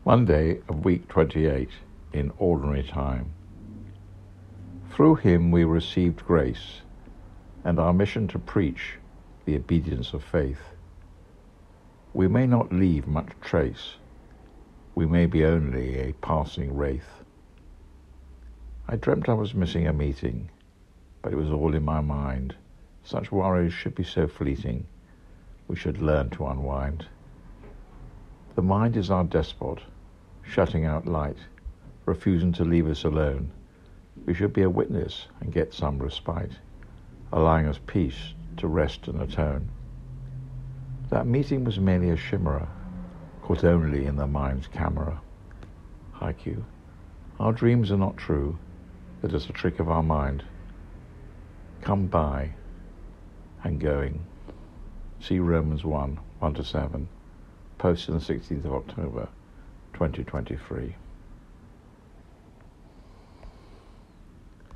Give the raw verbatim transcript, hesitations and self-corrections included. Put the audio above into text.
Monday of week twenty-eight in ordinary time. Through him we received grace and our mission to preach the obedience of faith. We may not leave much trace. We may be only a passing wraith. I dreamt I was missing a meeting, but it was all in my mind. Such worries should be so fleeting. We should learn to unwind. The mind is our despot, shutting out light, refusing to leave us alone. We should be a witness and get some respite, allowing us peace to rest and atone. That meeting was merely a chimera, caught only in the mind's camera. Haiku. Our dreams are not true, they're just a trick of our mind. Come by and going. See Romans one, one to seven, posted on the sixteenth of October, twenty twenty-three.